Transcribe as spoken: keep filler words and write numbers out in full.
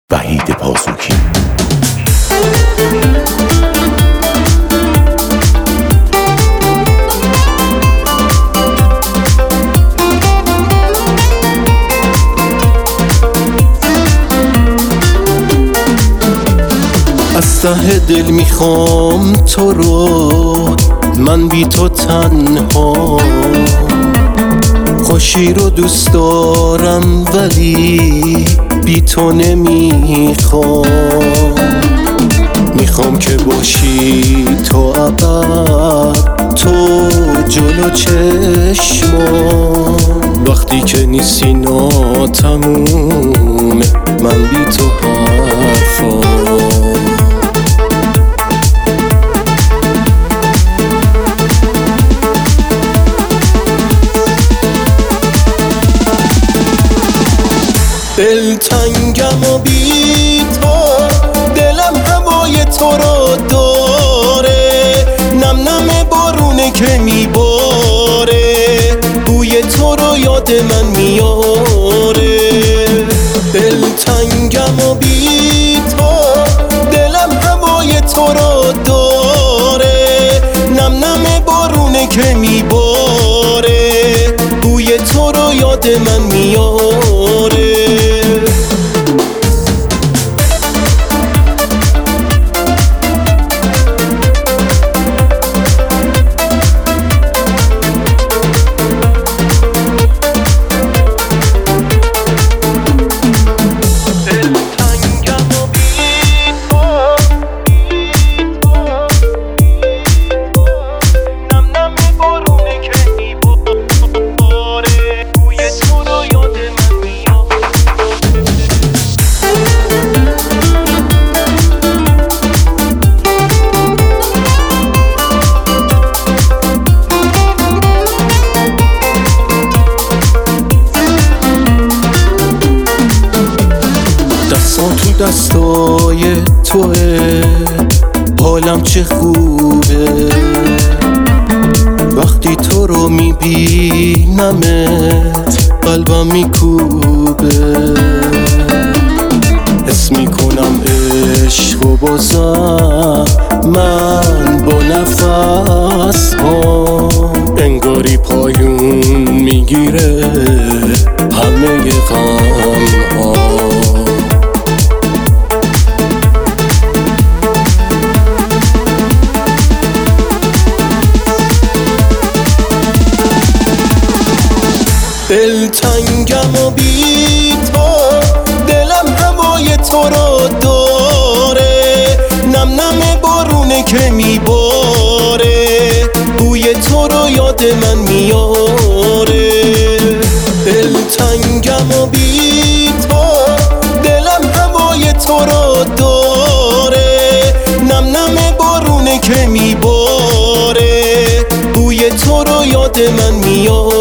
وحید پاسوکی. از ته دل میخوام تو رو، من بی تو تنها. خوشی رو دوست دارم ولی بی تو نمیخوام. میخوام که باشی تو ابد، تو جلو چشمام. وقتی که نیستی ناتمومه من بی تو حرفام. دلتنگم و بی تو، دلم هوای تو رو داره. نم نم بارونه که میباره، بوی تو رو یاد من میاره. دلتنگم و بی تو، دلم هوای تو رو داره. نم نم بارونه که میباره، بوی تو رو یاد من میاره. دستان تو دستای توه، حالم چه خوبه. وقتی تو رو میبینمت قلبم میکوبه. حس میکنم عشق و بازم من با نفس ها، انگاری پایون میگیره همه غم ها. دلتنگم و بی تو، دلم هوای تو رو داره. نم نم بارونه که میباره، بوی تو رو یاد من میاره. دلتنگم و بی تو، دلم هوای تو رو داره. نم نم بارونه که میباره، بوی تو رو یاد من میاره.